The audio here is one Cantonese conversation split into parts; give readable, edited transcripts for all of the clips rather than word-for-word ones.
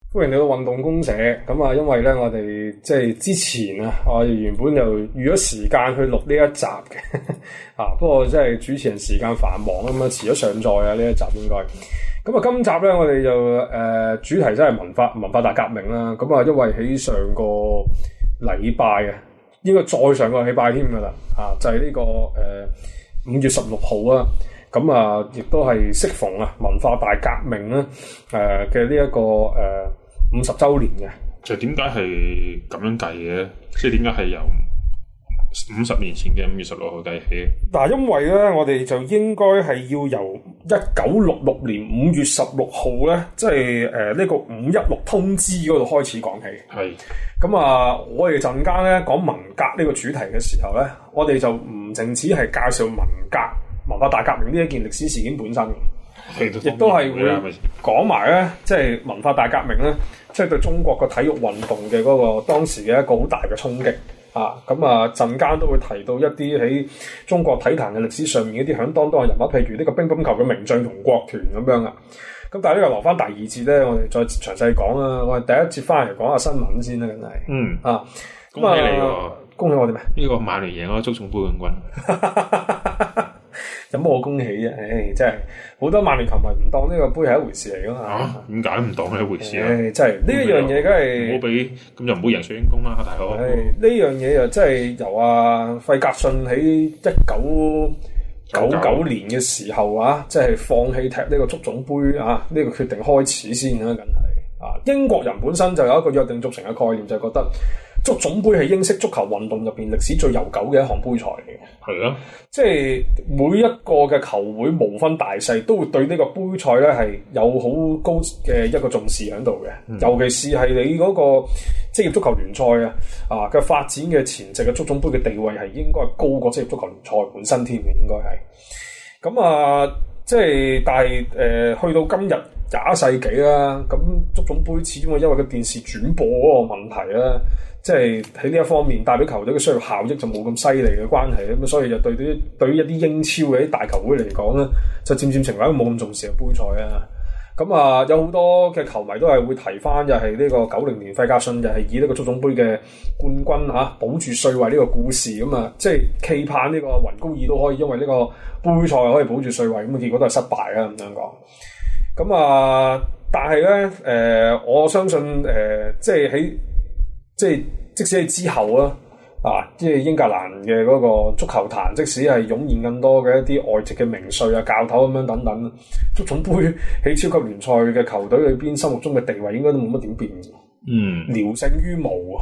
歡迎嚟到運動公社。咁啊，因為咧我哋即係之前啊，我哋原本就預咗時間去錄呢一集嘅啊，不過即係主持人時間繁忙咁啊，遲咗上載啊呢一集應該。咁啊，今集咧我哋就主題真係文化大革命啦。咁啊，因為喺上個禮拜啊，應該再上個禮拜添噶啦啊，就係呢個5月16號啊。咁啊，亦都係適逢啊文化大革命啦嘅呢一個50週年嘅。 就點解係咁樣計嘅？即係點解係由50年前嘅5月16號計起？ 嗱，因為咧，我哋就應該係要由1966年5月16號咧，即係呢個516通知嗰度開始講起。 係。 咁啊，我哋陣間咧講文革呢個主題嘅時候咧，我哋就唔淨止係介紹文化大革命呢一件歷史事件本身嘅，亦都係會講埋咧，即係文化大革命咧，即係對中國個體育運動嘅嗰個當時嘅一個好大嘅衝擊啊！咁啊，陣間都會提到一啲喺中國體壇嘅歷史上面一啲響當當嘅人物，譬如呢個乒乓球嘅名將同國團咁樣啊。咁但係呢個留翻第二節咧，我哋再詳細講啦。我哋第一節翻嚟講下新聞先啦，梗係啊， 恭喜你喎！ 恭喜我哋咩？ 呢個曼聯贏咗足總杯冠軍。 有乜好恭喜啫？唉，真係好多曼聯球迷唔當呢個杯係一回事嚟噶嘛？ 點解唔當係一回事啊？ 真係呢一樣嘢，梗係唔好俾咁就唔好贏水晶宮啦，大佬。 呢樣嘢又真係由費格遜喺1999年嘅時候啊，即係放棄踢呢個足總杯啊，呢個決定開始先啦，梗係啊！英國人本身就有一個約定俗成嘅概念，就係覺得足總杯係英式足球運動入邊歷史最悠久嘅一項杯賽嚟嘅。 係啊， 即係每一個嘅球會無分大細都會對呢個杯賽咧係有好高嘅一個重視喺度嘅。尤其是係你嗰個職業足球聯賽啊嘅發展嘅前夕嘅足總杯嘅地位係應該係高過職業足球聯賽本身添嘅，應該係。咁啊，即係但係去到今日20世紀啦，咁足總杯始終係因為個電視轉播嗰個問題啦。即係喺呢一方面帶俾球隊嘅商業效益就冇咁犀利嘅關係，咁所以就對於一啲英超嘅啲大球會嚟講咧，就漸漸成為一個冇咁重視嘅杯賽啊。咁啊，有好多嘅球迷都係會提翻，就係呢個90年費格遜就係以呢個足總杯嘅冠軍保住帥位呢個故事咁啊，即係期盼呢個雲高爾都可以因為呢個杯賽可以保住帥位，咁啊結果都係失敗啊咁樣講。咁啊，但係咧我相信即係即使係之後即係英格蘭嘅嗰個足球壇，即使係湧現更多嘅一啲外籍嘅名帥啊、教頭咁樣等等，足總杯喺超級聯賽嘅球隊裏邊心目中嘅地位應該都冇乜點變嘅。聊勝於無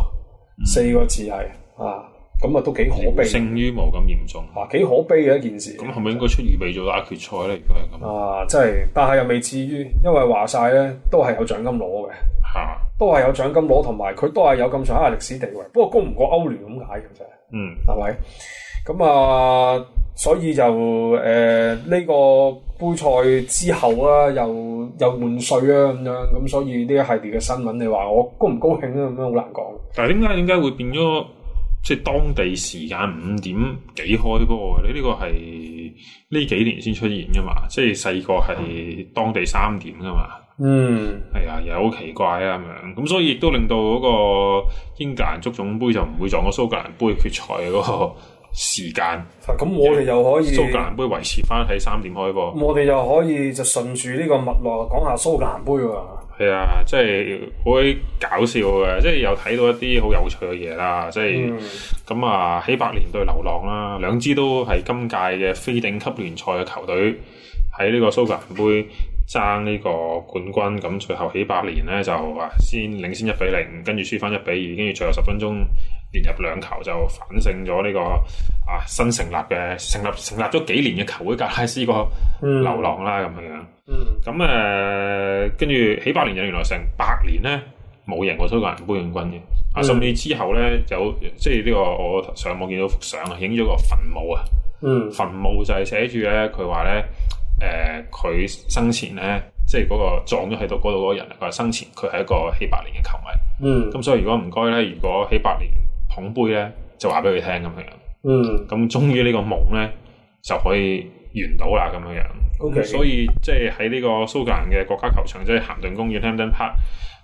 4個字係咁啊都幾可悲。 聊勝於無咁嚴重幾可悲嘅一件事。 咁係咪應該出預備做打決賽咧？如果係咁真係，但係又未至於，因為話晒咧都係有獎金攞嘅。都係有獎金攞，同埋佢都係有咁上下歷史地位。不過高唔過歐聯咁解嘅啫。係咪？咁啊，所以就呢個杯賽之後啊，又換帥啊咁樣。咁所以呢一系列嘅新聞，你話我高唔高興啊？咁樣好難講。 但係點解會變咗即係當地時間5點幾開波？你呢個係呢幾年先出現噶嘛？即係細個係當地3點噶嘛？係啊，又好奇怪啊咁樣，咁所以亦都令到嗰個英格蘭足總杯就唔會撞到蘇格蘭杯決賽嗰個時間。 咁我哋又可以蘇格蘭杯維持翻喺3點開波。 我哋又可以就順住呢個脈絡講下蘇格蘭杯喎。 係啊，即係好搞笑嘅，即係又睇到一啲好有趣嘅嘢啦。即係咁啊，喜百年對流浪啦，兩支都係今屆嘅非頂級聯賽嘅球隊喺呢個蘇格蘭杯爭呢個冠軍，咁最後喜百年咧就先領先1-0，跟住輸翻1-2，跟住最後10分鐘連入2球就反勝咗呢個新成立咗幾年嘅球會格拉斯哥流浪啦咁樣。咁跟住喜百年原來成100年咧冇贏過蘇格蘭杯冠軍嘅。甚至之後咧有即係呢個我上網見到幅相影咗個墳墓啊。墳墓就係寫住咧，佢話咧。佢生前咧，即係嗰個撞咗喺度嗰度嗰個人，佢話生前佢係一個喜百年嘅球迷。咁所以如果唔該咧，如果喜百年捧杯咧，就話俾佢聽咁樣。咁終於呢個夢咧就可以完到啦咁樣。所以即係喺呢個蘇格蘭嘅國家球場，即係咸頓公園 Hampden Park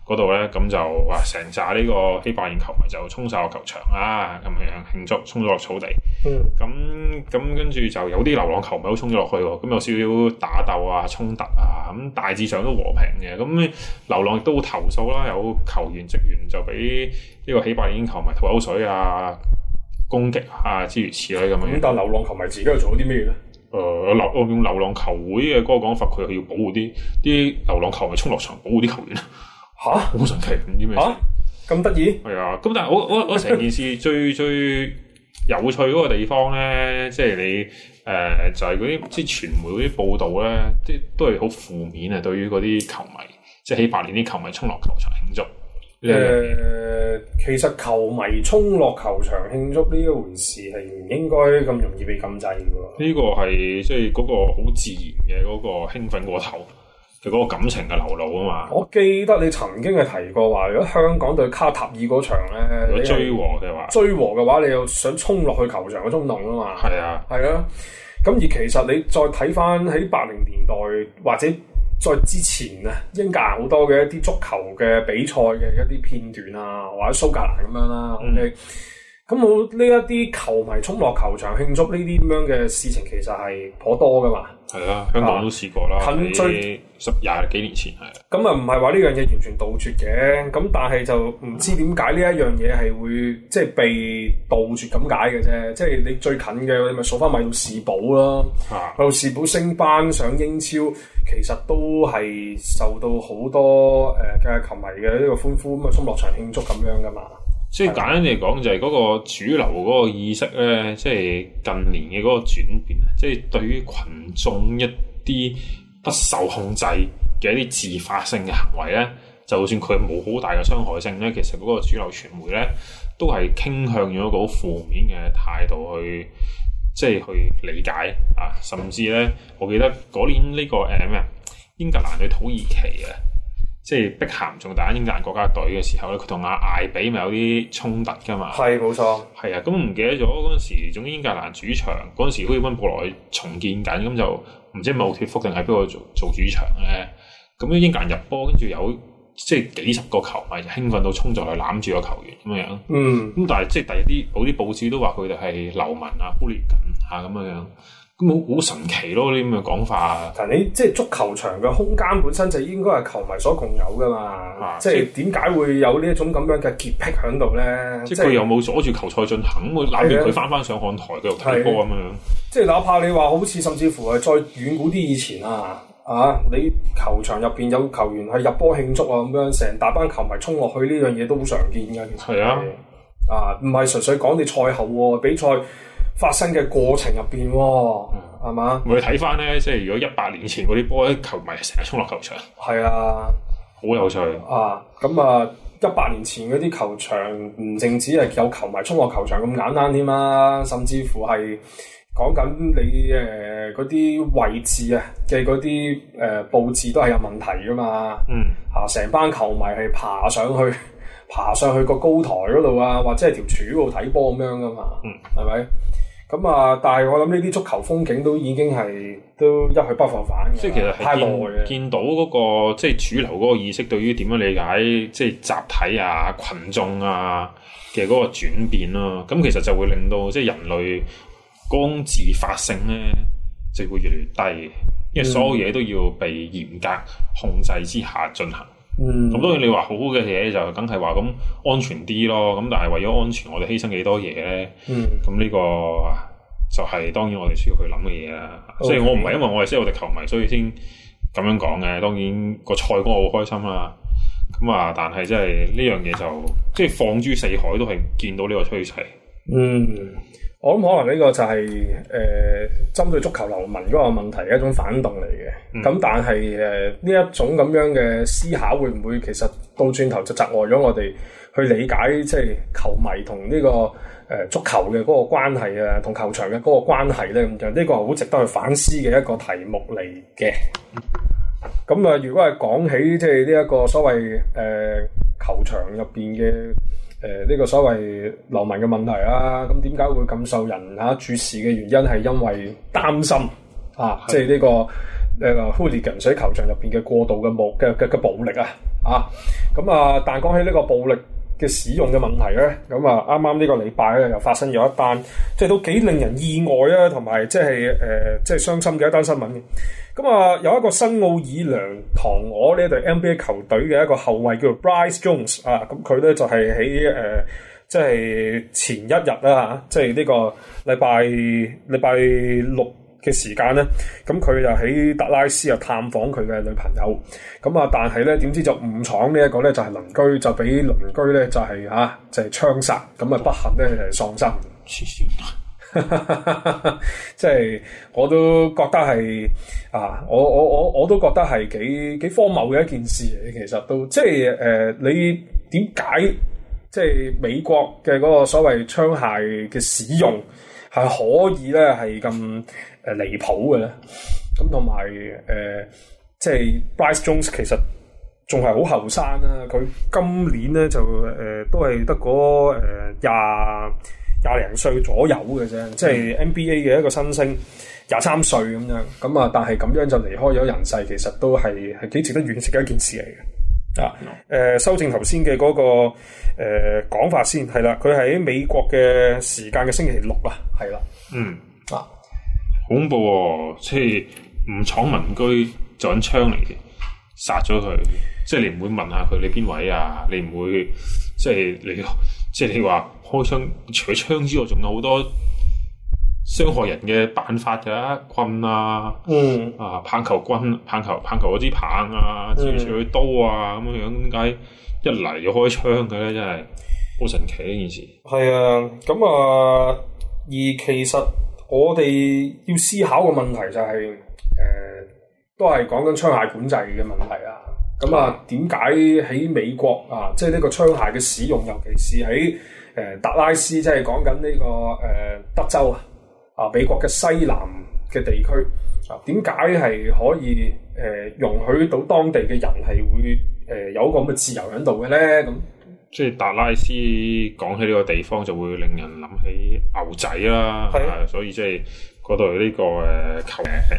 嗰度咧，咁就哇成扎呢個希伯彥球迷就衝晒落球場啦，咁樣慶祝，衝咗落草地。咁跟住就有啲流浪球迷都衝咗落去喎，咁有少少打鬥啊、衝突啊，咁大致上都和平嘅。咁流浪亦都投訴啦，有球員職員就俾呢個希伯彥球迷吐口水啊、攻擊啊諸如此類咁樣。 咁但係流浪球迷自己又做咗啲咩咧？ 用流浪球會嘅嗰個講法，佢要保護啲流浪球迷衝落場，保護啲球員。 吓， 好神奇，唔知咩事咁得意？ 係啊，咁但係我成件事最有趣嗰個地方咧，即係你就係嗰啲即係傳媒嗰啲報導咧，即係都係好負面啊！對於嗰啲球迷，即係希伯彥啲球迷衝落球場慶祝。 其實球迷衝落球場慶祝呢一回事係唔應該咁容易被禁制嘅喎。 呢個係即係嗰個好自然嘅嗰個興奮過頭嘅嗰個感情嘅流露啊嘛。 我記得你曾經係提過話，如果香港對卡塔爾嗰場咧， 如果追和嘅話， 你又想衝落去球場嘅衝動啊嘛。 係啊， 係啊。咁而其實你再睇翻喺80年代或者再之前啊，英格蘭好多嘅一啲足球嘅比賽嘅一啲片段啊，或者蘇格蘭咁樣啦。OK，咁我呢一啲球迷衝落球場慶祝呢啲咁樣嘅事情，其實係頗多噶嘛。 係啊，香港都試過啦。 近 20幾年前係。 咁啊，唔係話呢樣嘢完全杜絕嘅，咁但係就唔知點解呢一樣嘢係會即係被杜絕咁解嘅啫。即係你最近嘅，你咪數翻米杜士堡咯。米杜士堡升班上英超，其實都係受到好多嘅球迷嘅呢個歡呼，咁啊衝落場慶祝咁樣噶嘛。 即係簡單嚟講，就係嗰個主流嗰個意識咧，即係近年嘅嗰個轉變啊！即係對於群眾一啲不受控制嘅一啲自發性嘅行為咧，就算佢冇好大嘅傷害性咧，其實嗰個主流傳媒咧都係傾向咗一個好負面嘅態度去，即係去理解啊！甚至咧，我記得嗰年呢個英格蘭對土耳其啊。即係碧咸仲打英格蘭國家隊嘅時候咧，佢同阿艾比咪有啲衝突噶嘛？係冇錯。係啊，咁唔記得咗嗰陣時，總之英格蘭主場嗰陣時好似溫布萊重建緊，咁就唔知係奧脫福定係邊個做主場咧？咁英格蘭入波，跟住有即係幾十個球迷就興奮到衝咗去攬住個球員咁樣。咁但係即係第一啲報紙都話佢哋係流氓啊、孤立緊嚇咁樣。咁好神奇咯！呢啲咁嘅講法， 但你即係足球場嘅空間本身就應該係球迷所共有噶嘛，即係點解會有呢一種咁樣嘅潔癖喺度咧？ 即係佢又冇阻住球賽進行，攬住佢翻上看台繼續睇波咁樣。 即係哪怕你話好似甚至乎係再遠古啲以前你球場入邊有球員係入波慶祝啊咁樣，成大班球迷衝落去呢樣嘢都好常見㗎。其實係唔係純粹講你賽後喎，比賽發生嘅過程入邊係嘛？ 我哋睇翻咧，即係如果100年前嗰啲波，球迷成日衝落球場， 係啊， 好有趣咁100年前嗰啲球場唔淨止係有球迷衝落球場咁簡單添啦，甚至乎係講緊你嗰啲位置嘅嗰啲佈置都係有問題噶嘛。成班球迷係爬上去個高台嗰度啊，或者係條柱嗰度睇波咁樣噶嘛。係咪？咁但係我諗呢啲足球風景都已經係都一去不復返嘅。 即係其實係見到嗰個即係主流嗰個意識，對於點樣理解即係集體啊、群眾啊嘅嗰個轉變咯。咁其實就會令到即係人類嗰種自發性咧，就會越嚟越低，因為所有嘢都要被嚴格控制之下進行。咁當然你話好好嘅嘢就梗係話咁安全啲咯，咁但係為咗安全我哋犧牲幾多嘢咧？咁呢個就係當然我哋需要去諗嘅嘢啦。所以我唔係因為我係西奧迪球迷所以先咁樣講嘅，當然個賽果我好開心啦。咁但係即係呢樣嘢就即係放諸四海都係見到呢個趨勢。 我諗可能呢個就係針對足球流氓嗰個問題嘅一種反動嚟嘅。咁但係呢一種咁樣嘅思考會唔會其實到轉頭就窒礙咗我哋去理解即係球迷同呢個足球嘅嗰個關係啊，同球場嘅嗰個關係咧？咁就呢個係好值得去反思嘅一個題目嚟嘅。咁如果係講起即係呢一個所謂球場入邊嘅呢個所謂流氓嘅問題啦，咁點解會咁受人注視嘅原因係因為擔心即係呢個hooligan 喺球場入邊嘅過度嘅暴力啊。咁啊，但講起呢個暴力嘅使用嘅問題咧，咁啊啱啱呢個禮拜咧又發生咗一單，即係都幾令人意外啊，同埋即係即係傷心嘅一單新聞嘅。咁啊，有一個新奧爾良鵜鶘呢隊 NBA 球隊嘅一個後衛叫做 Bryce Jones 啊，咁佢咧就係喺即係前一日啦嚇，即係呢個禮拜六嘅時間咧，咁佢就喺達拉斯啊探訪佢嘅女朋友，咁啊但係咧點知就誤闖呢一個咧就係鄰居，就俾鄰居咧就係就係槍殺，咁啊不幸咧就係喪生。即係我都覺得係我都覺得係幾荒謬嘅一件事嚟。其實都即係你點解即係美國嘅嗰個所謂槍械嘅使用係可以咧係咁離譜嘅咧？咁同埋即係 Bryce Jones 其實仲係好後生啦，佢今年咧就都係得嗰廿零歲左右嘅啫，即係 NBA 嘅一個新星，23歲咁樣，咁啊，但係咁樣就離開咗人世，其實都係幾值得惋惜嘅一件事嚟嘅。修正頭先嘅嗰個講法先，係啦，佢喺美國嘅時間嘅星期六啊，係啦， 恐怖喎，即係唔闖民居就揾槍嚟殺咗佢，即係你唔會問下佢你邊位啊，你唔會即係你話開槍，除咗槍之外，仲有好多傷害人嘅辦法㗎，棍啊，棒球棍、棒球嗰支棒啊，照住刀啊咁樣，點解一嚟就開槍嘅咧？真係好神奇呢件事。係啊，咁啊，而其實我哋要思考嘅問題就係都係講緊槍械管制嘅問題啊。咁啊，點解喺美國啊，即係呢個槍械嘅使用，尤其是喺達拉斯，即係講緊呢個德州啊，美國嘅西南嘅地區啊，點解係可以容許到當地嘅人係會有一個咁嘅自由喺度嘅咧？咁即係達拉斯講起呢個地方，就會令人諗起牛仔啦，所以即係嗰度呢個球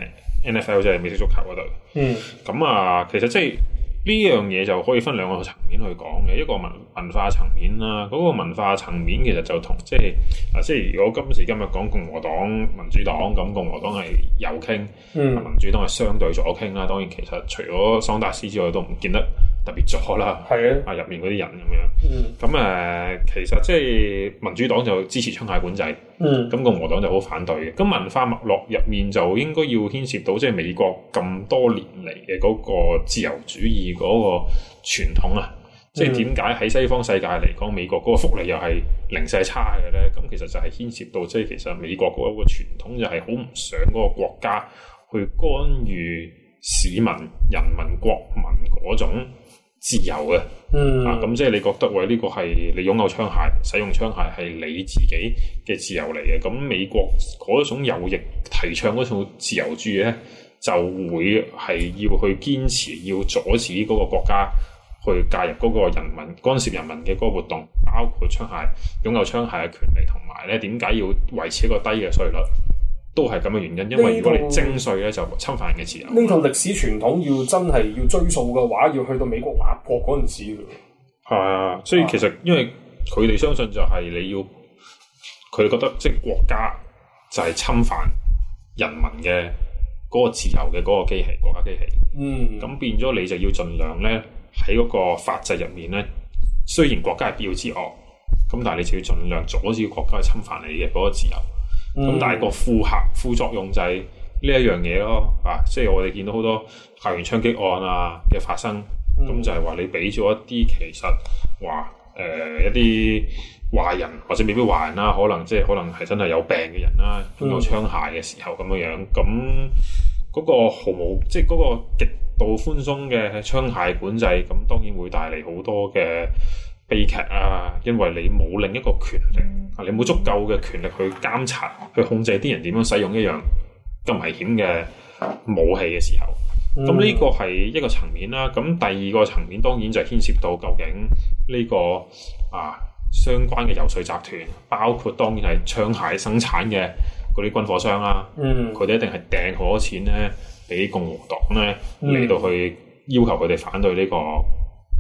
NFL 即係美式足球嗰度。咁啊，其實即係。呢樣嘢就可以分兩個層面去講嘅，一個文化層面啦。嗰個文化層面其實就同即係如果今時今日講共和黨、民主黨，咁共和黨係右傾，民主黨係相對左傾啦。當然其實除咗桑達斯之外，都唔見得特別左啦。係啊，入面嗰啲人咁樣。咁其實即係民主黨就支持槍械管制，咁共和黨就好反對嘅。咁文化脈絡入面就應該要牽涉到即係美國咁多年嚟嘅嗰個自由主義嗰個傳統啊，即係點解喺西方世界嚟講，美國嗰個福利又係零舍差嘅咧？咁其實就係牽涉到即係其實美國嗰個傳統就係好唔想嗰個國家去干預市民、人民、國民嗰種自由嘅。咁即係你覺得喂呢個係你擁有槍械、使用槍械係你自己嘅自由嚟嘅，咁美國嗰種右翼提倡嗰種自由主義咧，就會係要去堅持，要阻止嗰個國家去介入嗰個人民干涉人民嘅嗰個活動，包括槍械擁有槍械嘅權利，同埋咧點解要維持一個低嘅稅率，都係咁嘅原因。因為如果你徵稅咧，就侵犯人嘅自由。呢套歷史傳統要真係要追溯嘅話，要去到美國立國嗰陣時嘅。係啊，所以其實因為佢哋相信就係你要，佢覺得即係國家就係侵犯人民嘅嗰個自由嘅嗰個機器，國家機器。咁變咗你就要盡量咧喺嗰個法制入面咧，雖然國家係必要之惡，咁但係你就要盡量阻止國家去侵犯你嘅嗰個自由。咁但係個副作用就係呢一樣嘢咯，即係我哋見到好多校園槍擊案啊嘅發生，咁就係話你俾咗一啲其實話一啲壞人或者未必壞人啦，可能係真係有病嘅人啦，擁有槍械嘅時候咁樣，咁嗰個毫無即係嗰個極度寬鬆嘅槍械管制，咁當然會帶嚟好多嘅悲劇啊！因為你冇另一個權力，你冇足夠嘅權力去監察、去控制啲人點樣使用一樣咁危險嘅武器嘅時候，咁呢個係一個層面啦。咁第二個層面當然就係牽涉到究竟呢個相關嘅游說集團，包括當然係槍械生產嘅嗰啲軍火商啦，佢哋一定係掟好多錢咧，俾共和黨咧嚟到去要求佢哋反對呢個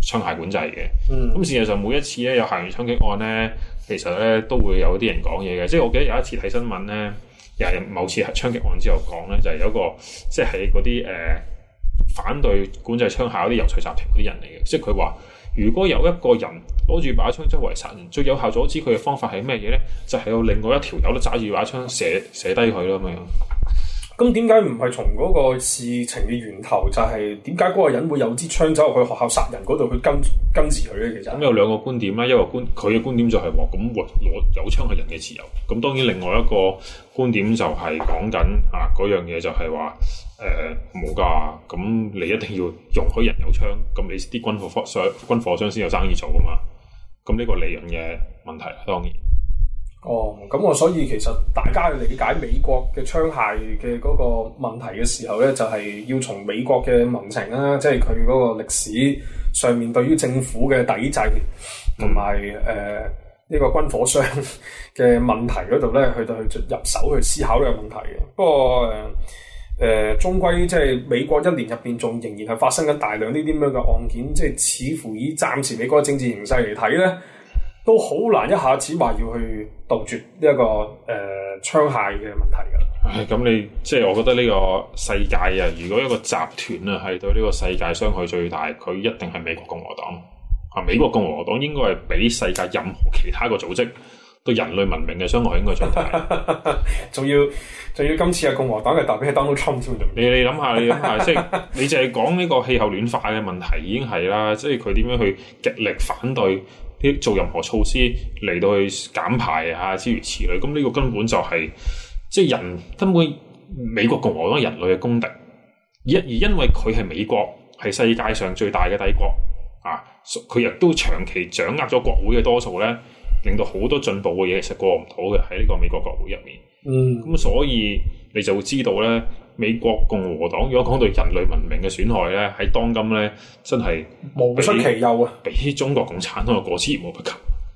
槍械管制嘅。咁事實上每一次咧有校園槍擊案咧，其實咧都會有啲人講嘢嘅。即係我記得有一次睇新聞咧，又係某次槍擊案之後講咧，就係有一個即係嗰啲反對管制槍械嗰啲遊說集團嗰啲人嚟嘅。即係佢話，如果有一個人攞住把槍周圍殺人，最有效阻止佢嘅方法係咩嘢咧？就係有另外一條友都揸住把槍射低佢咯咁樣。 咁點解唔係從嗰個事情嘅源頭，就係點解嗰個人會有支槍走入去學校殺人嗰度去跟住佢咧？其實咁有兩個觀點啦，一個佢嘅觀點就係話咁攞有槍係人嘅自由。咁當然另外一個觀點就係講緊嗰樣嘢就係話冇㗎，咁你一定要容許人有槍，咁你啲軍火商先有生意做㗎嘛。咁呢個利潤嘅問題啦，當然。 咁我所以其實大家去理解美國嘅槍械嘅嗰個問題嘅時候咧，就係要從美國嘅民情啦，即係佢嗰個歷史上面對於政府嘅抵制，同埋呢個軍火商嘅問題嗰度咧，去入手去思考呢個問題嘅。不過終歸即係美國一年入邊仲仍然係發生緊大量呢啲咁樣嘅案件，即係似乎以暫時美國嘅政治形勢嚟睇咧，都好難一下子話要去杜絕呢一個槍械嘅問題㗎。 咁你即係我覺得呢個世界啊，如果一個集團啊係對呢個世界傷害最大，佢一定係美國共和黨。美國共和黨應該係比世界任何其他個組織對人類文明嘅傷害應該最大。 仲要今次嘅共和黨係代表係 Donald Trump 添。 你諗下，即係你淨係講呢個氣候暖化嘅問題已經係啦，即係佢點樣去極力反對做任何措施嚟到去減排諸如此類。咁呢個根本就係即係人根本美國共和黨人類嘅公敵，而因為佢係美國係世界上最大嘅帝國佢亦都長期掌握咗國會嘅多數咧，令到好多進步嘅嘢其實過唔到嘅喺呢個美國國會入面。咁所以你就會知道咧，美國共和黨如果講到人類文明嘅損害咧，喺當今咧真係無出其右啊！ 比中國共產黨過之而無不及。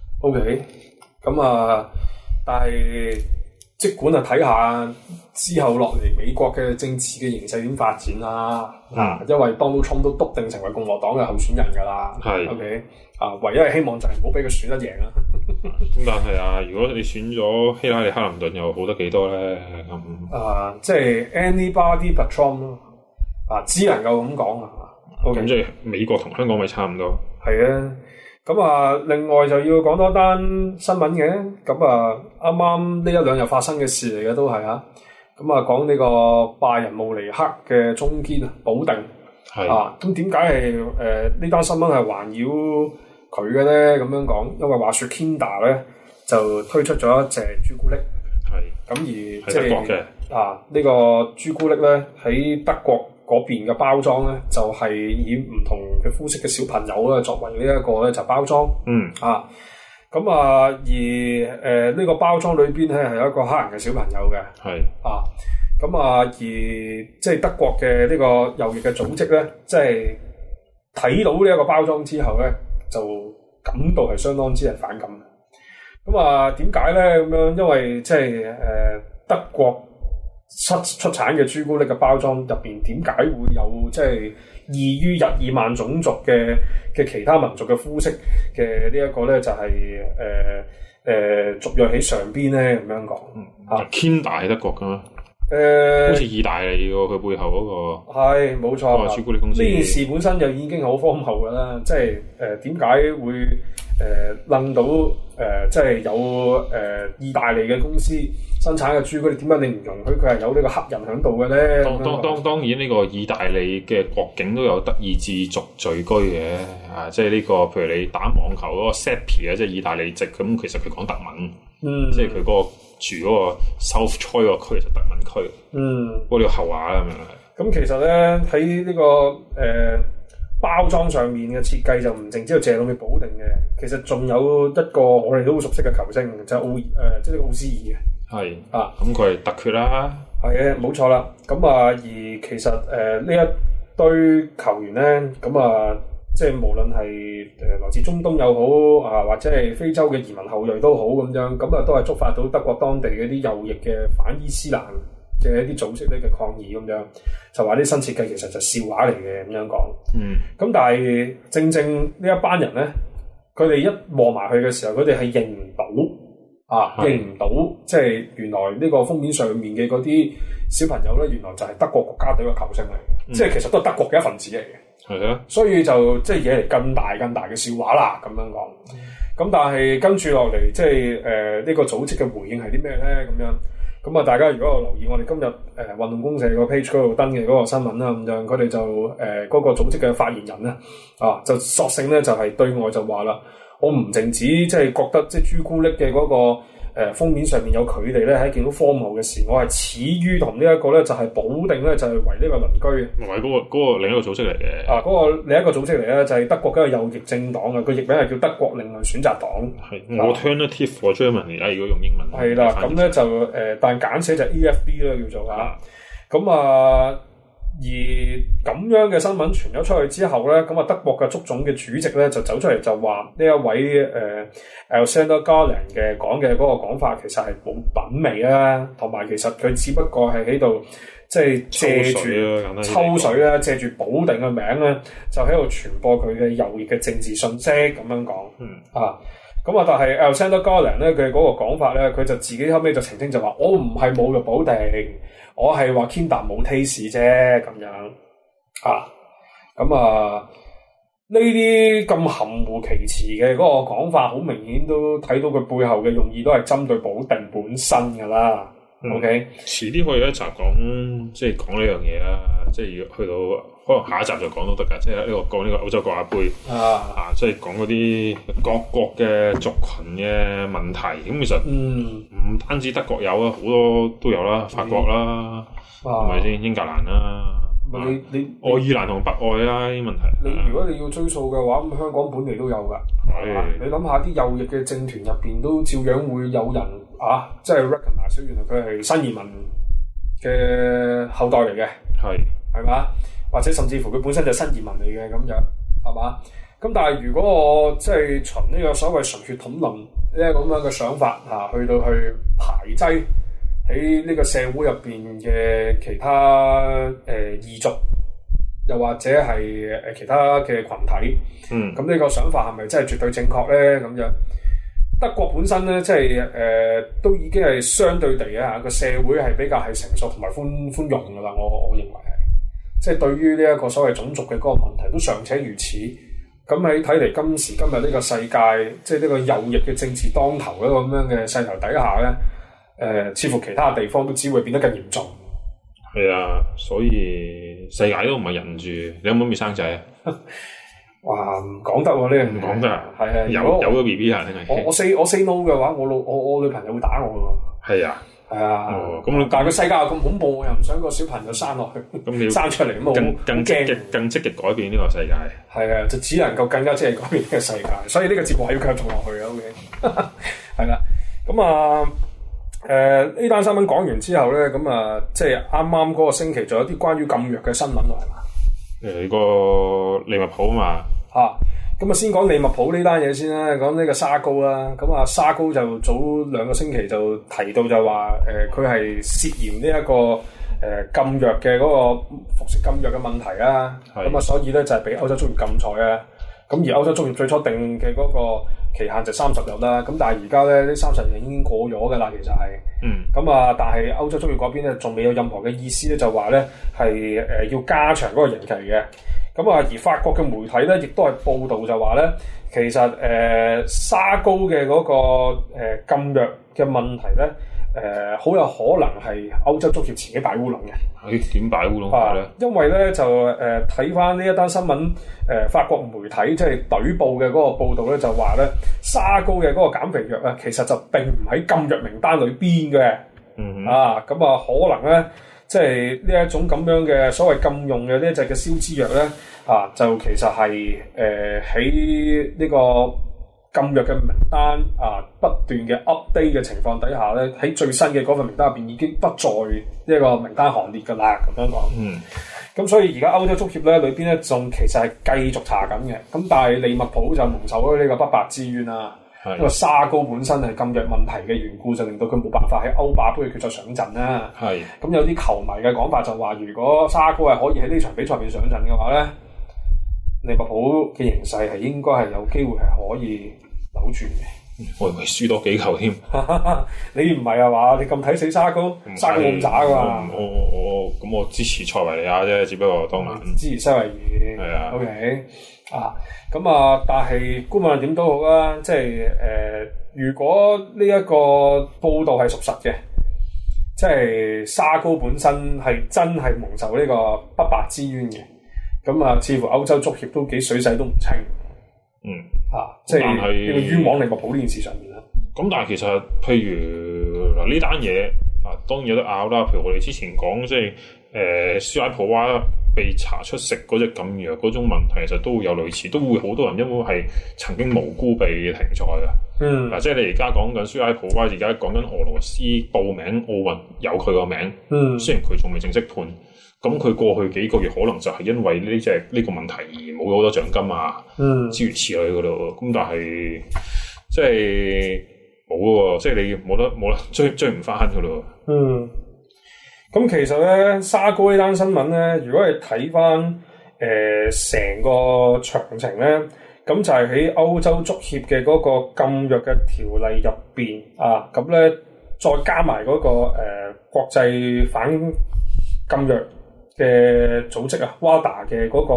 OK，咁但係即管睇下之後落嚟美國嘅政治嘅形勢點發展啦。因為 Donald Trump 都篤定成為共和黨嘅候選人㗎啦。係 OK，唯一係希望就係唔好俾佢選得贏啦。 咁但係如果你選咗希拉里克林頓又好得幾多咧？ 即係 anybody but Trump 咯。只能夠咁講啊。 咁即係美國同香港咪差唔多？係啊。咁另外就要講多單新聞嘅。咁啱啱呢一兩日發生嘅事嚟嘅都係咁講呢個拜仁慕尼克嘅中堅保定。係。咁點解係呢單新聞係環繞佢嘅咧？咁樣講，因為話說 Kinder 咧就推出咗一隻朱古力。係。咁而即係德國嘅呢個朱古力咧喺德國嗰邊嘅包裝咧，就係以唔同嘅膚色嘅小朋友咧作為呢一個咧就包裝。而呢個包裝裏邊咧係有一個黑人嘅小朋友嘅。係。而即係德國嘅呢個右翼嘅組織咧，即係睇到呢一個包裝之後咧，就感到係相當之係反感。咁點解咧？咁樣因為即係德國出產嘅朱古力嘅包裝入邊，點解會有即係異於日耳曼種族嘅其他民族嘅膚色嘅呢一個咧？就係族裔喺上邊咧咁樣講。 Kinder 係德國噶咩？好似意大利喎，佢背後嗰個係冇錯。朱古力公司呢件事本身就已經好荒謬噶啦，即係點解會諗到即係有意大利嘅公司生產嘅朱古力，點解你唔容許佢係有呢個黑人喺度嘅咧？當然呢個意大利嘅國境都有德意志族聚居嘅即係呢個譬如你打網球嗰個 Seppi 即係意大利籍，咁其實佢講德文，即係佢嗰個住嗰個 South Troy 個區就德文區，不過呢個後話啦咁樣。咁其實咧喺呢個包裝上面嘅設計就唔淨只有謝到佢保定嘅，其實仲有一個我哋都好熟悉嘅球星，就係即係呢個奧斯爾嘅。係咁佢係突厥啦。係嘅，冇錯啦。咁而其實呢一堆球員咧，即係無論係來自中東又好或者係非洲嘅移民後裔都好咁樣，都係觸發到德國當地嗰啲右翼嘅反伊斯蘭嘅一啲組織咧嘅抗議咁樣，就話啲新設計其實就笑話嚟嘅咁樣講。咁但係正正呢一班人咧，佢哋一望埋去嘅時候，佢哋係認唔到認唔到，即係原來呢個封面上面嘅嗰啲小朋友咧，原來就係德國國家隊嘅球星嚟嘅，即係其實都係德國嘅一份子嚟嘅。係啊，所以就即係惹嚟更大嘅笑話啦，咁樣講。咁但係跟住落嚟，即係呢個組織嘅回應係啲咩咧？咁啊，大家如果有留意我哋今日運動公社個 page 嗰度登嘅嗰個新聞啦，咁樣佢哋就嗰個組織嘅發言人咧就索性咧就係對外就話啦，我唔淨止即係覺得即係朱古力嘅嗰個封面上面有佢哋咧係一件好荒謬嘅事，我係始於同呢一個咧就係保定咧就係為呢個鄰居， 唔係嗰個另一個組織嚟嘅。嗰個另一個組織嚟咧就係德國嘅一個右翼政黨啊，個譯名係叫德國另類選擇黨。 Alternative for Germany 而家如果用英文係啦，咁咧就但簡寫就 EFB 啦叫做咁而咁樣嘅新聞傳咗出去之後咧，咁啊德國嘅足總嘅主席咧就走出嚟就話呢一位Alexander Garland 嘅講嘅嗰個講法其實係冇品味啦，同埋其實佢只不過係喺度即係借住抽水啦，借住保定嘅名咧，就喺度傳播佢嘅右翼嘅政治信息咁樣講。但係 Alexander Garland 咧佢嗰個講法咧，佢就自己後尾就澄清就話：我唔係侮辱保定。我係話 Kinder 冇 taste 啫，咁樣呢啲咁含糊其辭嘅嗰個講法，好明顯都睇到佢背後嘅用意都係針對保定本身噶啦。OK， 遲啲可以有一集講，即係講呢樣嘢啦，即係要去到可能下一集就講都得噶，即係呢個講呢個歐洲國家杯即係講嗰啲各國嘅族群嘅問題。咁其實唔單止德國有啊，好多都有啦，法國啦，係咪先？英格蘭啦，你愛爾蘭同北愛啦呢啲問題。 如果你要追溯嘅話，咁香港本地都有㗎。你諗下啲右翼嘅政團入邊都照樣會有人即係 recognize 原來佢係新移民嘅後代嚟嘅，係嘛？或者甚至乎佢本身就係新移民嚟嘅咁樣，係嘛？咁但係如果我即係循呢個所謂純血統論呢一個咁樣嘅想法去到去排擠喺呢個社會入邊嘅其他異族，又或者係其他嘅群體，咁呢個想法係咪真係絕對正確咧？咁樣德國本身咧，即係都已經係相對地個社會係比較係成熟同埋寬容噶啦。我認為係，即係對於呢一個所謂種族嘅嗰個問題都尚且如此。咁喺睇嚟今時今日呢個世界，即係呢個右翼嘅政治當頭一個咁樣嘅勢頭底下咧，似乎其他地方都只會變得更嚴重。 係啊，所以世界都唔係人住。你有冇諗住生仔啊？ 哇，唔講得喎，呢樣唔講得，係啊，有咗 BB 啊，定係我 say no 嘅話，我女朋友會打我㗎。係啊，咁但係個世界又咁恐怖，我又唔想個小朋友生落去，咁你要生出嚟咁更積極改變呢個世界。 係啊，就只能夠更加積極改變呢個世界，所以呢個節目係要繼續做落去嘅。OK， 係啦，咁呢單新聞講完之後咧，咁即係啱啱嗰個星期仲有啲關於禁藥嘅新聞係嘛？ 個利物浦嘛咁先講利物浦呢單嘢先啦，講呢個沙高啦。咁沙高就早2個星期就提到就話佢係涉嫌呢一個禁藥嘅嗰個服食禁藥嘅問題啦。咁所以咧就係俾歐洲足協禁賽啊。咁而歐洲足協最初定嘅嗰個期限就30日啦。咁但係而家咧呢30日已經過咗㗎啦，其實係。但係歐洲足協嗰邊咧仲未有任何嘅意思咧，就話咧係要加長嗰個刑期嘅。而法國嘅媒體咧，亦都係報道就話咧，其實沙高嘅嗰個禁藥嘅問題咧，好有可能係歐洲足協自己擺烏龍嘅。 點擺烏龍法咧？ 因為咧就睇翻呢一單新聞，法國媒體即係隊報嘅嗰個報導咧，就話咧沙高嘅嗰個減肥藥啊，其實就並唔喺禁藥名單裏邊嘅。可能咧。即係呢一種咁樣嘅所謂禁用嘅呢一隻嘅消脂藥咧，就其實係喺呢個禁藥嘅名單不斷嘅 update 嘅情況底下咧，喺最新嘅嗰份名單入邊已經不在呢一個名單行列㗎啦，咁樣講。咁所以而家歐洲足協咧裏邊咧仲其實係繼續查緊嘅，咁但係利物浦就蒙受咗呢個不白之冤啦。 因為沙高本身係禁藥問題嘅緣故，就令到佢冇辦法喺歐霸杯嘅決賽上陣啦。 係咁有啲球迷嘅講法就話，如果沙高係可以喺呢場比賽入面上陣嘅話咧，利物浦嘅形勢係應該係有機會係可以扭轉嘅。 我以為輸多幾球添。 你唔係啊嘛？你咁睇死沙高？沙高冇咁渣噶嘛？ 我支持塞維利亞啫，只不過當然支持西維爾。 係啊。 OK 啊，咁啊，但係無論點都好啦，即係如果呢一個報道係屬實嘅，即係沙高本身係真係蒙受呢個不白之冤嘅，咁啊，似乎歐洲足協都幾水洗都唔清。即係呢個冤枉利物浦呢件事上面啦。 咁但係其實譬如嗱呢單嘢啊，當然有得拗啦。譬如我哋之前講即係舒埃普娃被查出食嗰隻禁藥嗰種問題，其實都會有類似，都會好多人因為係曾經無辜被停賽嘅。嗱，即係你而家講緊舒埃普娃，而家講緊俄羅斯報名奧運有佢個名。雖然佢仲未正式判。咁佢過去幾個月可能就係因為呢個問題而冇咗好多獎金啊，諸如此類嗰度。咁但係即係冇喎，即係你冇得追唔翻噶咯。 咁其實咧沙高呢單新聞咧，如果你睇翻成個詳情咧，咁就係喺歐洲足協嘅嗰個禁藥嘅條例入邊啊，咁咧再加埋嗰個國際反禁藥嘅組織啊 ，WADA 嘅嗰個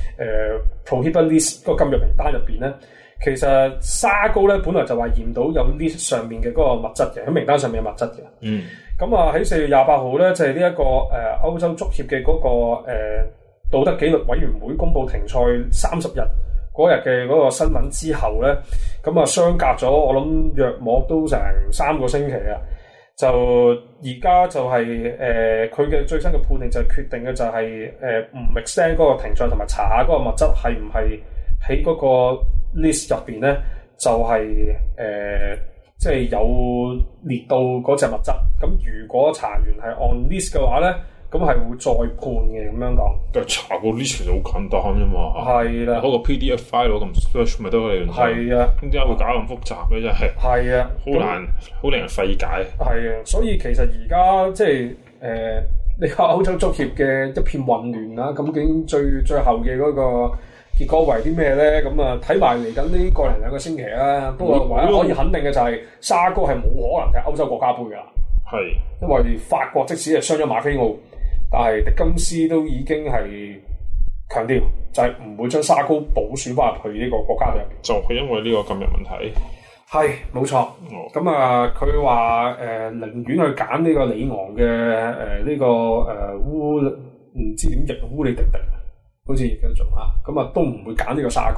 prohibit list 嗰個禁藥名單入邊咧，其實沙高咧本來就話驗到有 list 上面嘅嗰個物質嘅，喺名單上面嘅物質嘅。咁啊喺4月28號咧，就係呢一個歐洲足協嘅嗰個道德紀律委員會公布停賽30日嗰日嘅嗰個新聞之後咧，咁啊相隔咗我諗約莫都成3個星期啊。就而家就係佢嘅最新嘅判定就係決定嘅就係唔 extend 嗰個停賽同埋查下嗰個物質係唔係喺嗰個 list 入邊咧，就係即係有列到嗰隻物質。咁如果查完係按 list 嘅話咧，咁係會再判嘅咁樣講。 但係查個 list 其實好簡單啫嘛。係啦，攞個 PDF file 攞咁 search 咪得你。 係啊。咁點解會搞咁複雜咧？真係。係啊。好令人費解。 係啊，所以其實而家即係你話歐洲足協嘅一片混亂啦，咁究竟最後嘅嗰個結果為啲咩咧？咁啊睇埋嚟緊呢個零兩個星期啦。不過唯一可以肯定嘅就係沙高係冇可能踢歐洲國家杯㗎啦。係。因為法國即使係傷咗馬菲奧。但係迪金斯都已經係強調，就係唔會將沙高補選翻入去呢個國家隊入邊。就係因為呢個禁藥問題。係冇錯。咁啊，佢話寧願去揀呢個里昂嘅呢個唔知點譯烏里迪迪，好似譯得做嚇。咁啊，都唔會揀呢個沙高。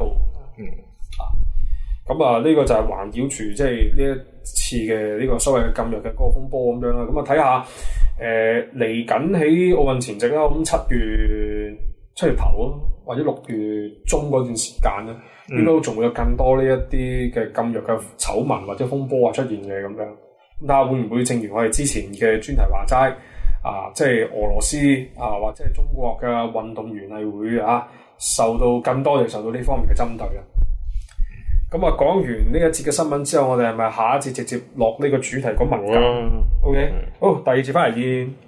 咁啊，呢個就係環繞住即係呢一次嘅呢個所謂嘅禁藥嘅嗰個風波咁樣啦。咁啊，睇下。嚟緊喺奧運前夕啦，咁7月頭咯，或者6月中嗰段時間咧，應該仲會有更多呢一啲嘅禁藥嘅醜聞或者風波啊出現嘅咁樣。咁睇下會唔會正如我哋之前嘅專題話齋啊，即係俄羅斯啊或者係中國嘅運動員係會受到更多受到呢方面嘅針對啊。咁啊，講完呢一節嘅新聞之後，我哋係咪下一節直接落呢個主題講文革？OK，好，第二節翻嚟見。